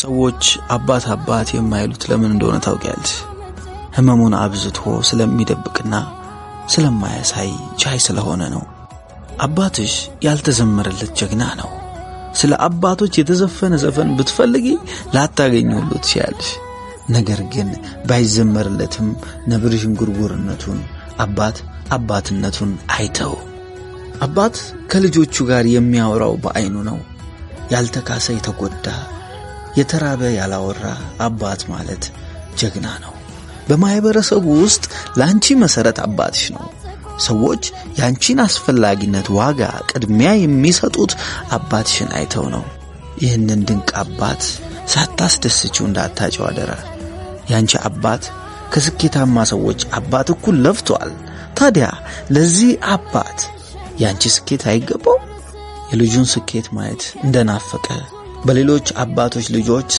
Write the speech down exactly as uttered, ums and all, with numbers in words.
ሰዎች አባት አባት የማይሉት ለምን እንደሆነ ታውቂያለሽ? ህመሙን አብዝቶ ስለሚደብቅና ስለማያሳይ ቻይ ስለሆነ ነው። አባትሽ ያልተዘመረለት ጀግና ነው። ስለ አባቶች የተዘፈነ ዘፈን ብትፈልጊ ላታገኙት ትችያለሽ። ነገር ግን ባይዘመርለትም ነብር ዥንጉርጉርነቱን አባት አባትነቱን አይተው። አባት ከልጆቹ ጋር የሚያወራው በአይኑ ነው። ያልተካሰ የተጎዳ የተራበ ያላወራ አባት ማለት ጀግና ነው። በማህበረሰቡ ውስጥ ላንቺ መሰረት አባትሽ ነው። ሰዎች ያንቺን አስፈላጊነት ዋጋ ቅድሚያ የሚሰጡት አባትሽን አይተው ነው። ይህንን ድንቅ አባት ሳታስደስቺው እንዳታጨው አደራ። ያንቺ አባት ከስኬታማ ሰዎች አባት እኩል ለፍቷል። ታዲያ ለዚህ አባት ያንቺ ስኬት አይገባው? የልጁን ስኬት ማየት እንደናፈቀ በሌሎች አባቶች ልጆች